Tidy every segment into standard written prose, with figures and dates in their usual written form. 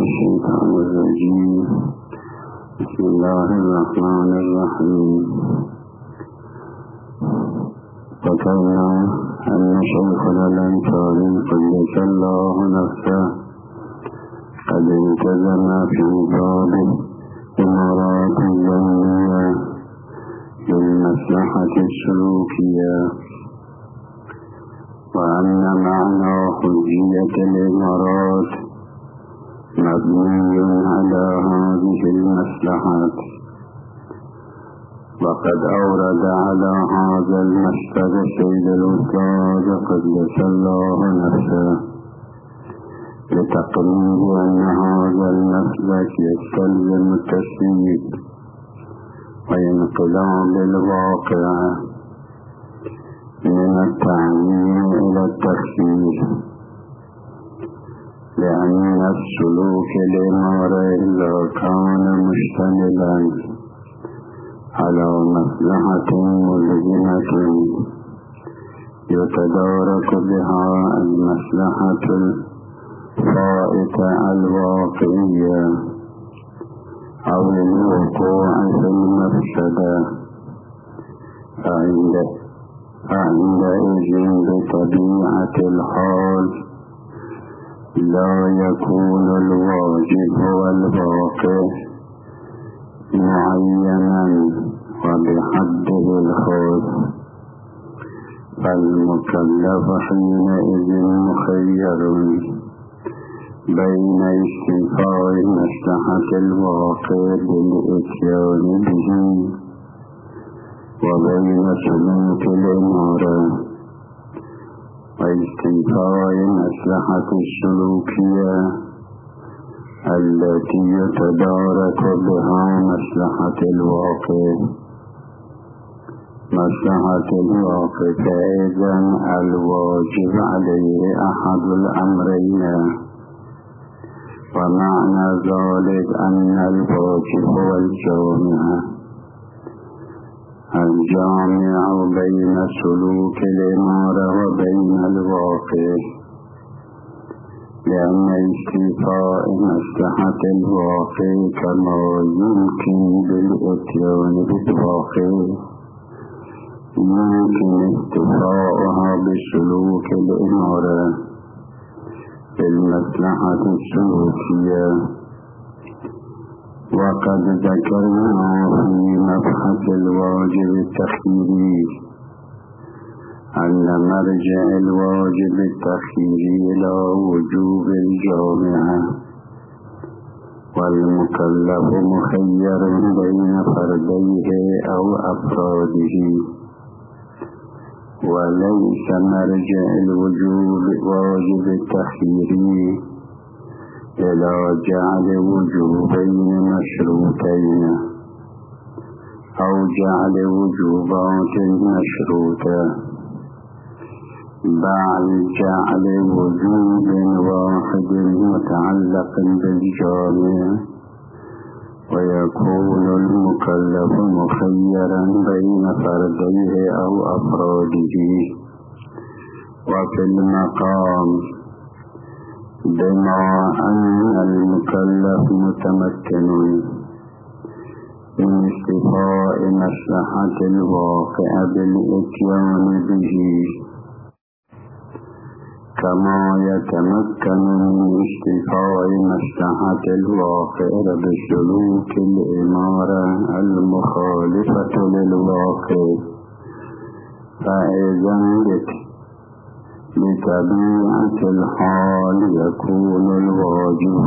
الشيطان الرجيم. بسم الله الرحمن الرحيم. ذكرنا أن شيخنا الأنصاري قدس الله نفسه قد التزم في باب إمارات الجنية بالمصلحة السلوكية، وأن معنى حجية الإمارات مبني على هذه المصلحات. وقد أورد على هذا المشتد سيد الأستاذ قدس الله نفسه لتقرير أن هذا المسلك يستلزم التشريك وانقلاب الواقع من التعميم إلى التخفيف، لأن السلوك الإماري إذا كان مشتملا على مصلحة ملزمة يتدارك بها المصلحة الفائتة الواقعية أو الوقوع في المفسدة، فعندئذ بطبيعة الحال لا يكون الواجب والواقع معينا وبحده الخاص، فالمكلف حينئذ مخير بين استيفاء مصلحة الواقع بالإتيان به وبين سلوك الإمارة واستيفاء مصلحة السلوكية التي يتدارك بها مصلحة الواقع. مصلحة الواقع فإذا الواجب عليه أحد الأمرين، ومعنى ذلك أن الواجب هو الجامع بين سلوك الإمارة وبين الواقع، لأن استيفاء مصلحة الواقع كما يمكن بالإتيان بالواقع يمكن استيفاءها بسلوك الإمارة بالمصلحة السلوكية. وقد ذكرنا في مبحث الواجب التخييري أن مرجع الواجب التخييري إلى وجوب الجامعة، والمكلف مخير بين فرديه أو أفراده، وليس مرجع الواجب التخييري إلى جعل وجوبين مشروطين أو جعل وجوبات مشروطة، بل جعل وجوب واحد متعلق بالجامع، ويكون المكلف مخيرا بين فرديه أو أفراده. وفي المقام بما أن المكلف متمكن من استيفاء مصلحة الواقع بالإتيان به كما يتمكن من استيفاء مصلحة الواقع بسلوك الإمارة المخالفة للواقع، فإذا بطبيعة الحال يكون الواجب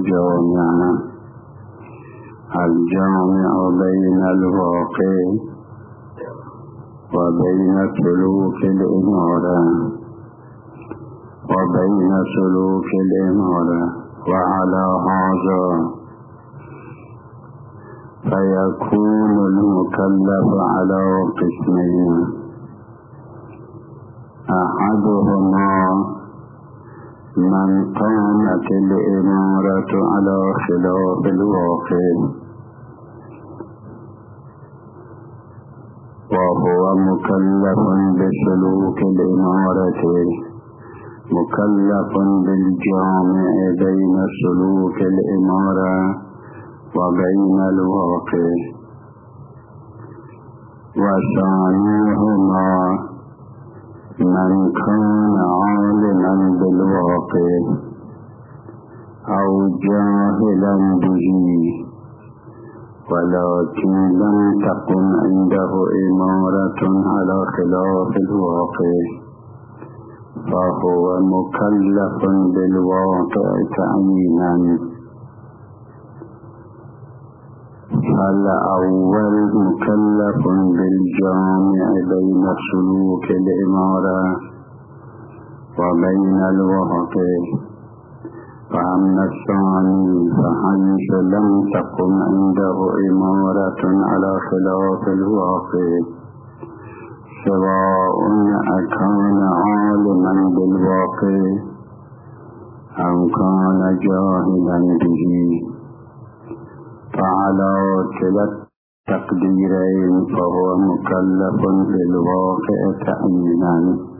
الجامع بين الواقع وبين سلوك الإمارة وعلى هذا فيكون المكلف على قسمين: أحدهما من قامت الإمارة على خلاف الواقع، وهو مكلف بسلوك الإمارة مكلف بالجامع بين سلوك الإمارة وبين الواقع. وثانيهما من كان عالما بالواقع أو جاهلا به ولكن لم تكن عنده إمارة على خلاف الواقع، فهو مكلف بالواقع تعيينا. فالأول مكلف بالجامع بين سلوك الإمارة وبين الواقع. فأما الثاني فحيث لم تكن عنده إمارة على خلاف الواقع، سواء أكان عالما بالواقع أو كان جاهلا به، فعلى كلا التقديرين فهو مكلف بالواقع تعيينا.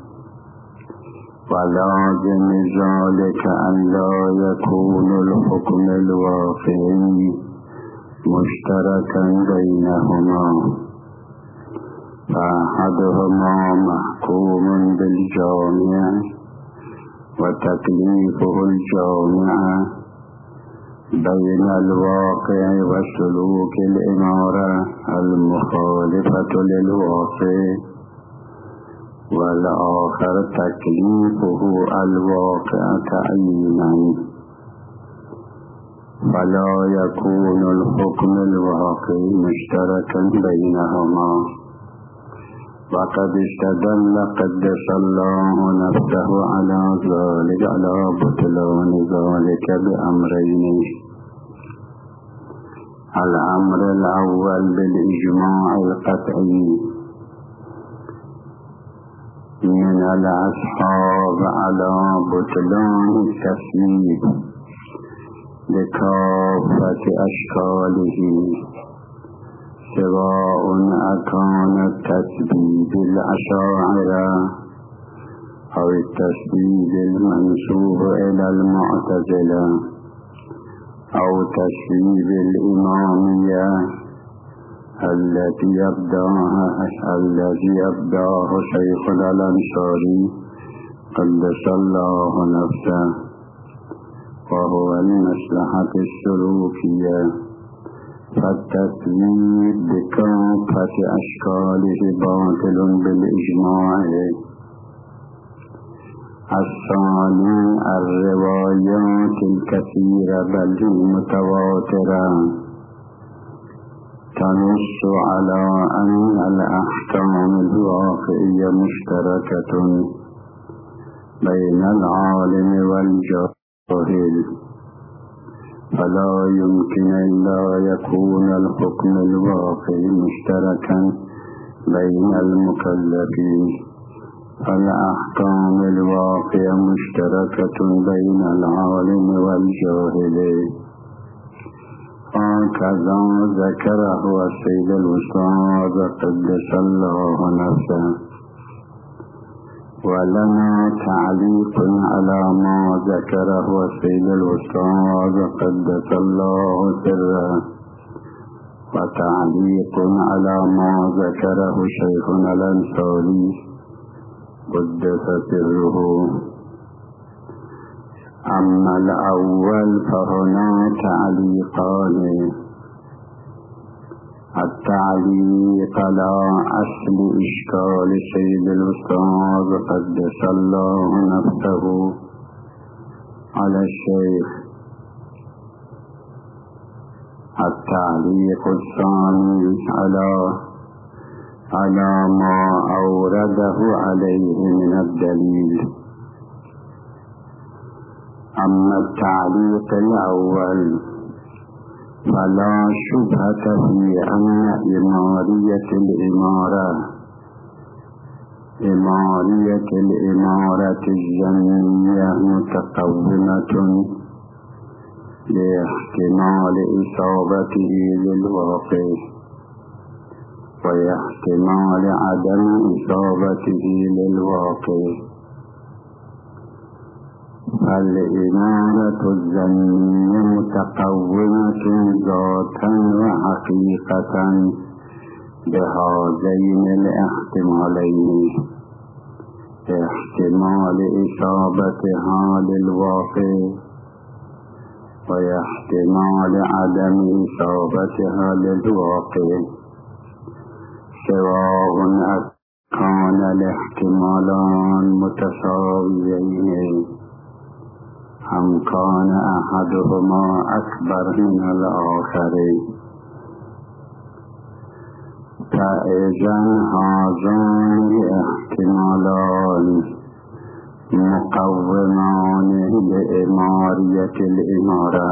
ولازم ذلك أن لا يكون الحكم الواقعي مشتركا بينهما، فأحدهما محكوم بالجامع وتكليفه الجامع بين الواقع وسلوك الإمارة المخالفة للواقع، والآخر تكليفه الواقع تعيينا. فلا يكون الحكم الواقعي مشتركا بينهما. وقد استدل قدس الله نفسه على ذلك على بطلان ذلك بأمرين. الأمر الأول بالإجماع القطعي من الأصحاب على بطلان التسليم لكافة أشكاله، سواء أكان التسبيب الأشاعرة أو التسبيب المنسوب إلى المعتزلة أو تسبيب الإمامية التي يبداه شيخ الأنصاري قدس الله نفسه، وهو المصلحة السلوكية. فالتسبيب بكافة أشكاله باطل بالإجماع. الثاني الروايات الكثيرة بل المتواترة تنص على أن الأحكام الواقعية مشتركة بين العالم والجاهل، فلا يمكن إلا يكون الحكم الواقعي مشتركا بين المكلفين. فالأحكام الواقعية مشتركة بين العالم والجاهل. هكذا ذكره السيد الأستاذ قدس الله نفسه. ولنا تعليق على ما ذكره السيد الأستاذ قدس الله سره، وتعليق على ما ذكره شيخنا الأنصاري قدس سره. أما الأول فهنا تعليقان. التعليق على أصل إشكال سيد الأستاذ قدس الله نفسه على الشيخ. التعليق الثاني على ما أورده عليه من الدليل. أما التعليق الأول فلا شبهة في أن إمارية الإمارة الزمنية متقومة لاحتمال إصابته للواقع واحتمال عدم إصابته للواقع. فالإمارة الظنية متقومة ذاتا وحقيقة بهذين الاحتمالين: احتمال إصابتها للواقع واحتمال عدم إصابتها للواقع، سواء كان الاحتمالان متساويين أم كان أحدهما أكبر من الآخر. فإذا هذان الاحتمالان مقومان بإمارية الإمارة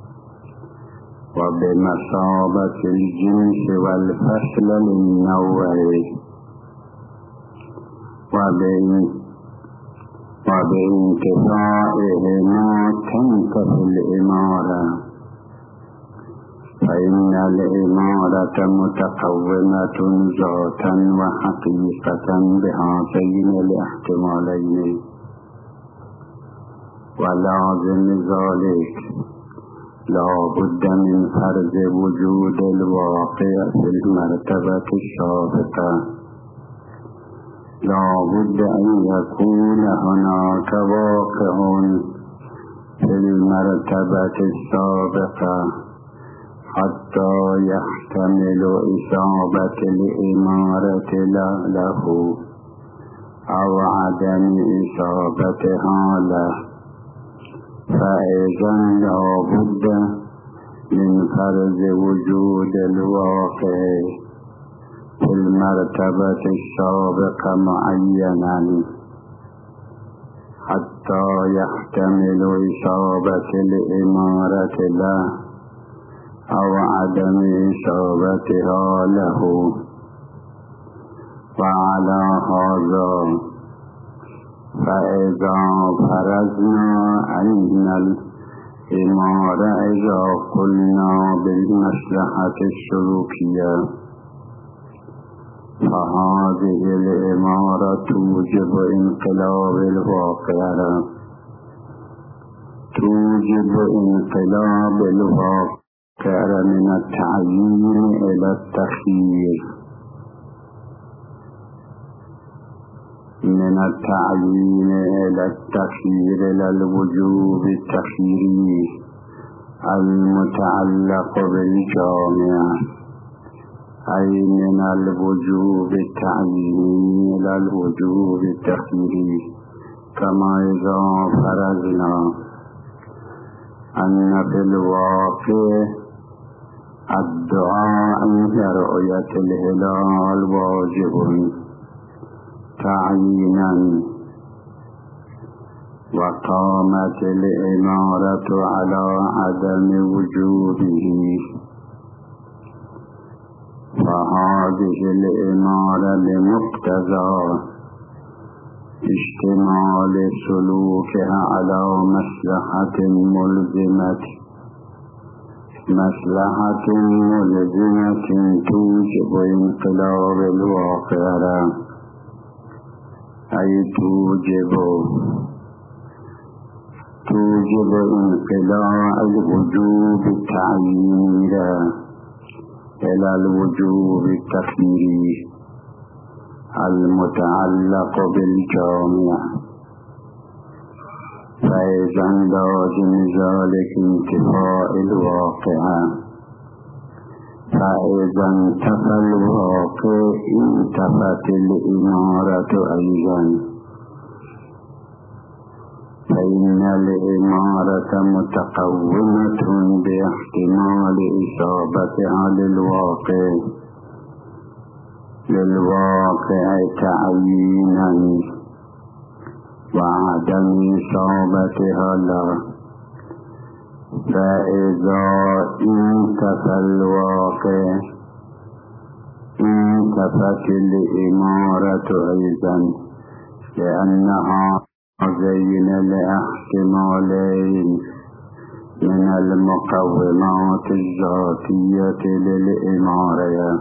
وبمثابة الجنس والفصل للنوع وبانتفاعهما تنتفي الإمارة، فإن الإمارة متقومة ذاتا وحقيقة بهذين الاحتمالين، ولازم ذلك لا بد من فرض وجود الواقع في المرتبة السابقة. لا بد أن يكون هناك واقع في المرتبة السابقة حتى يحتمل إصابة الإمارة له أو عدم إصابتها له. فإذا لا بد من فرض وجود الواقع في المرتبة السابقة معينا حتى يحتمل إصابة الإمارة له أو عدم إصابتها له. وعلى هذا فإذا فرضنا أن الإمارة إذا قلنا بالمصلحة السلوكية، فهذه الإمارة توجب انقلاب الواقع، توجب انقلاب الواقع من التعيين إلى التخيير، من التعيين إلى التخيير إلى الوجوب التخييري المتعلق بالجامع، أي من الوجوب التعييني إلى الوجوب التخييري. كما إذا فرضنا أن في الواقع الدعاء برؤية الهلال واجب تعيينا، وقامت الإمارة على عدم وجوبه، فهذه الإمارة بمقتضى اشتمال سلوكها على مصلحة ملزمة، مصلحة ملزمة توجب انقلاب الواقع، أي توجب انقلاب الوجوب التعييني إلى الوجوب التخييري المتعلق بالجامع. فإذا لازم ذلك انتفاء الواقع، فإذا انتفى الواقع انتفت الإمارة أيضا، فإن الإمارة متقومة باحتمال إصابتها للواقع تعيينا وعدم إصابتها له. فإذا انتفى الواقع انتفت الإمارة أيضا، لأنها هذين الاحتمالين من المقومات الذاتية للإمارة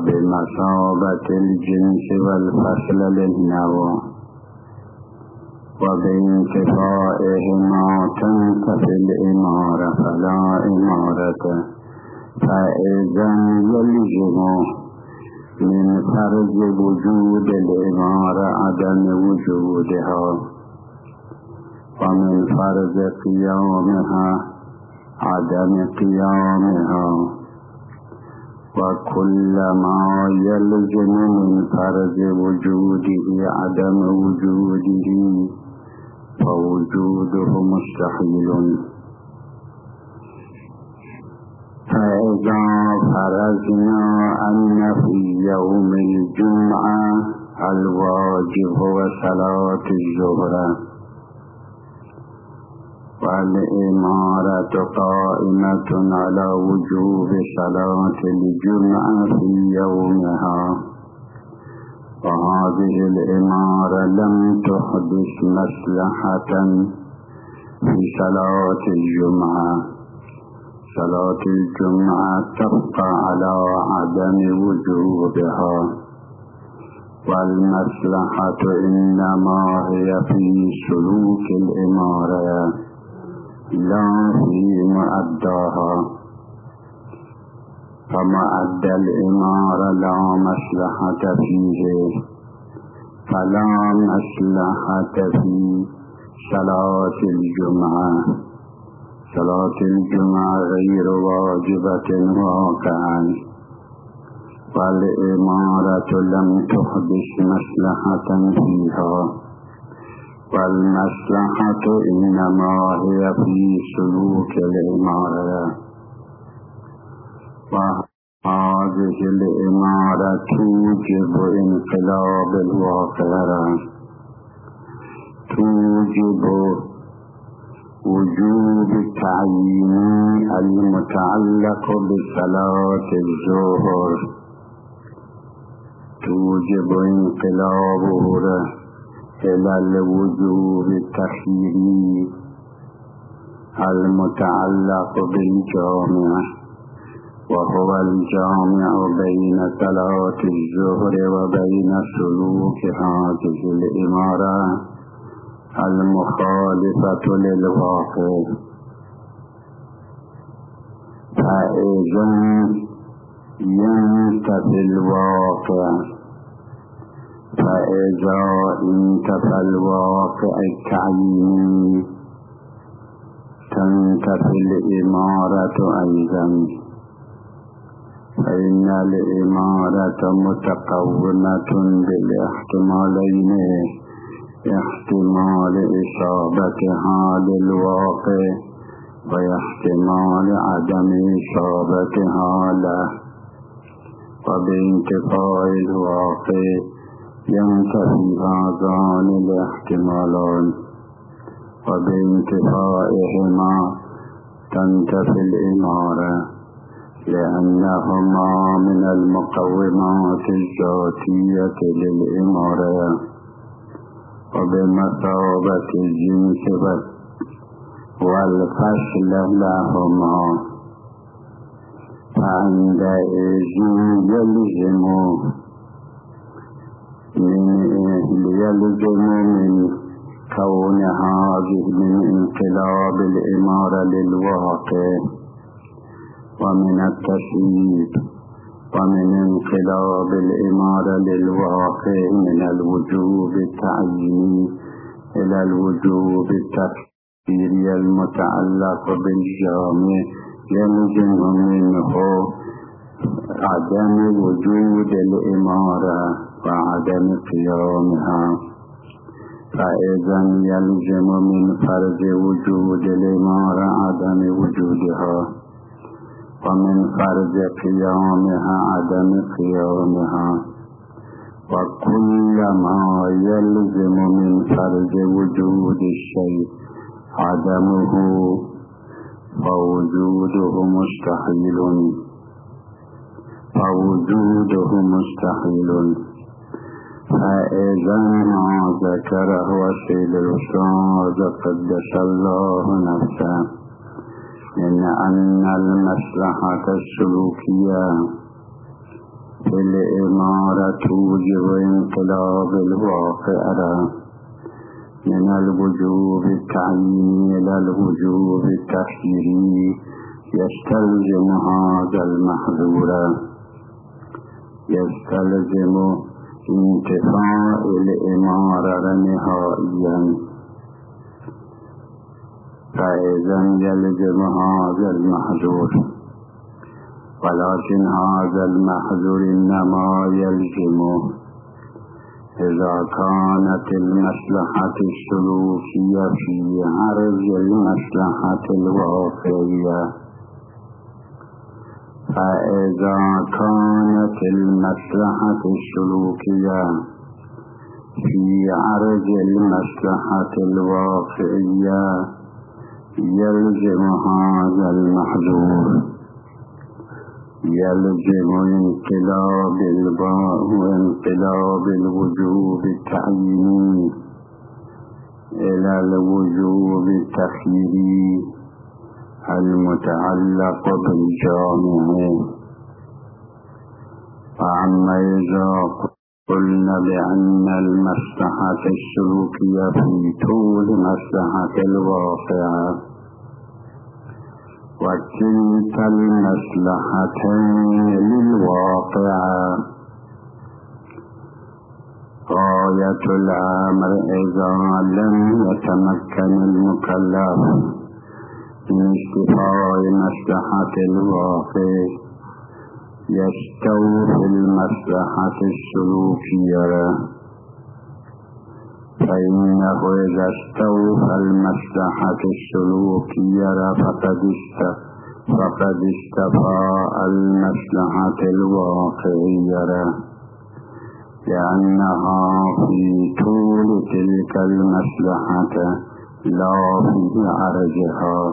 وبمثابة الجنس والفصل للنوع، وبانتفائهما تنتفي الإمارة فلا إمارة. فإذا يلزم من فرض وجود الإمارة عدم وجودها، ومن فرض قيامها عدم قيامها، وكل ما يلزم من فرض وجوده عدم وجوده فوجوده مستحيل. فإذا فرضنا أن في يوم الجمعة الواجب هو صلاة الظهر، والإمارة قائمة على وجوب صلاة الجمعة في يومها، وهذه الإمارة لم تحدث مصلحة في صلاة الجمعة، صلاة الجمعة تبقى على عدم وجوبها، والمصلحة إنما هي في سلوك الإمارة لا في مؤداها. فمؤدى الإمارة لا مصلحة فيه، فلا مصلحة في صلاة الجمعة. صلاة الجمعة غير واجبة واقعا، والإمارة لم تحدث مصلحة فيها، والمصلحة إنما هي في سلوك الإمارة. وهذه الإمارة توجب انقلاب الواقع، توجب وجوب التعيين المتعلق بصلاة الظهر، توجب انقلابه إلى الوجوب التخييري المتعلق بالجامع، وهو الجامع بين صلاة الظهر وبين سلوك هذه الإمارة المخالفة للواقع. فإذا ينتفي الواقع، فإذا انتفى الواقع التعييني تنتفي الإمارة أيضا، فإن الإمارة متقومة بالاحتمالين، احتمال إصابتها للواقع واحتمال عدم إصابتها له. وبانتفاء الواقع ينتفي هذان الاحتمالان، وبانتفائهما تنتفي الإمارة، لأنهما من المقومات الذاتية للإمارة وبمثابة الجنس والفصل لهما. فعندئذ يلزم من كون هذه من انقلاب الإمارة للواقع، ومن التشريف، ومن انقلاب الإمارة للواقع من الوجوب التعييني إلى الوجوب التفسيري المتعلق بالجامع، يلزم منه عدم وجود الإمارة وعدم قيامها. فإذا يلزم من فرض وجود الإمارة عدم وجودها، ومن فرض قيامها عدم قيامها. وكل ما يلزم من فرض وجود الشيء عدمه فوجوده مستحيل، فوجوده مستحيل. فإذا ما ذكره السيد الأستاذ قدس الله نفسه من أن المصلحة السلوكية في الإمارة توجب انقلاب الواقع، من الوجوب التعييني إلى الوجوب التخييري يستلزم هذا المحظور، يستلزم انتفاء الإمارة نهائيا. فإذا يلزم هذا المحظور، ولكن هذا المحظور إنما يلزمه إذا كانت المصلحة السلوكية في عرض المصلحة الواقعية. فإذا كانت المصلحة السلوكية في عرض المصلحة الواقعية يلزم هذا المحظور، يلزم انقلاب الوجوب التعييني إلى الوجوب التخييري المتعلق بالجامع. فأما إذا قلنا بأن المصلحة السلوكية في طول مصلحة الواقعة، وكلتا المصلحتين للواقعة، غاية الأمر إذا لم يتمكن المكلف من استيفاء مصلحة الواقع يستوفي المصلحة السلوكية، فإنه إذا استوفى المصلحة السلوكية فقد استفاء المصلحة الواقعية، لأنها في طول تلك المصلحة لا في عرضها.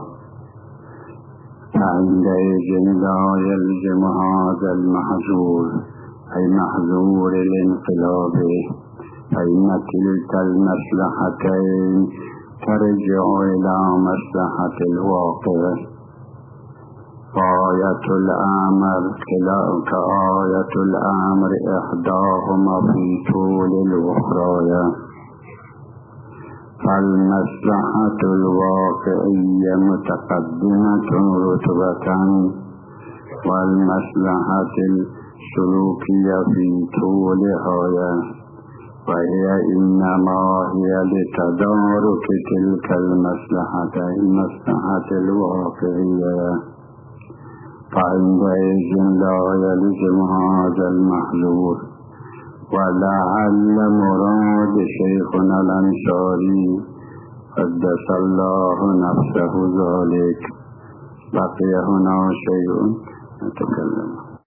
فعندئذ لا يلزم هذا المحظور، أي محظور الانقلاب، فإن تلك المصلحتين ترجع إلى مصلحة الواقع. غاية الأمر إحداهما في طول الأخرى. فالمصلحة الواقعية متقدمة رتبة، والمصلحة السلوكية في طولها، وهي إنما هي لتدارك تلك المصلحة الواقعية. فعندئذ لا يلزم هذا المحظور. ولعل مراد شيخنا الأنصاري قدس الله نفسه ذلك. بقي هنا شيء نتكلم.